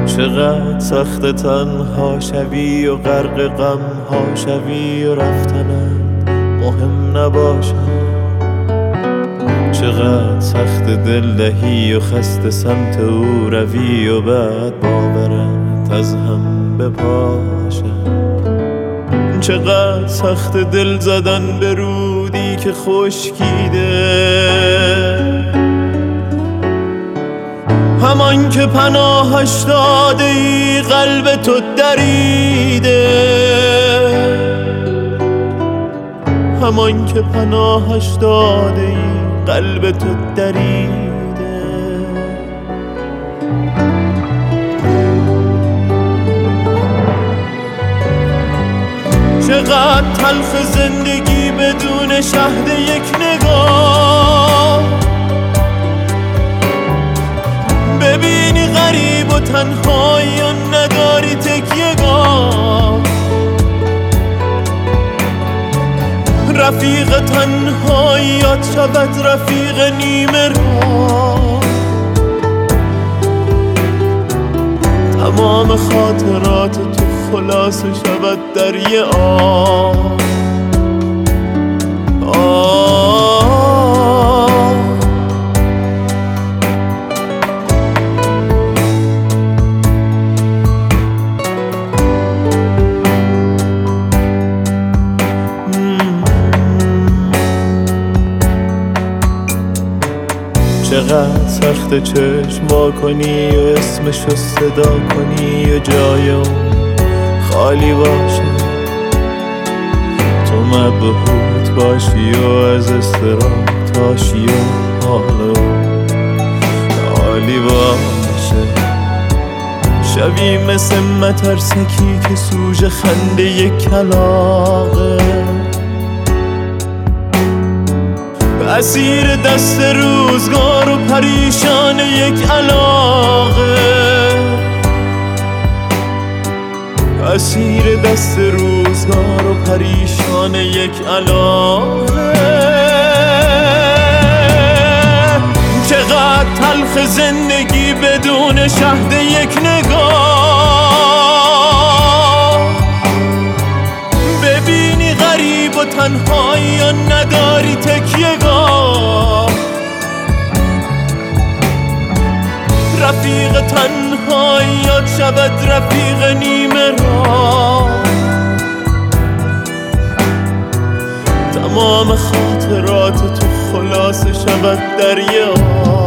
چقدر سخت تنها شوی و غرق غم ها شوی و رفتنت مهم نباشد. چقدر سخت دل دهی و خسته سمت او روی و بعد باورت از هم بپاشد. چقدر سخت دل زدن به رودی که خشکیده، همان که پناهش داده ای قلب تو دریده، همان که پناهش داده ای قلب تو دریده. چقدر تلخ زندگی بدون شهد یک نگاه، ببینی غریب و تنهایی و نداری تکیه‌گاه. رفیق تنهاییات شود رفیق نیمه راه. تمام خاطرات تو خلاصه شود در یه آه. چقدر سخت چشم وا کنی و اسمشو صدا کنی و جای اون خالی باشه، تو مبهوت باشی و از اضطراب تاشی و حالا حالی باشه. شبی مثل مترسکی که سوژه خنده یک کلاغه، اسیر دست روزگار و پریشان یک علاقه، اسیر دست روزگار و پریشان یک علاقه. چقدر تلخ زندگی بدون شهد یک نگاه، ببینی غریب و تنهایی و نداری تکیه‌گاه. رفیق تنهاییات شود رفیق نیمه راه. تمام خاطرات تو خلاصه شود در یه آه.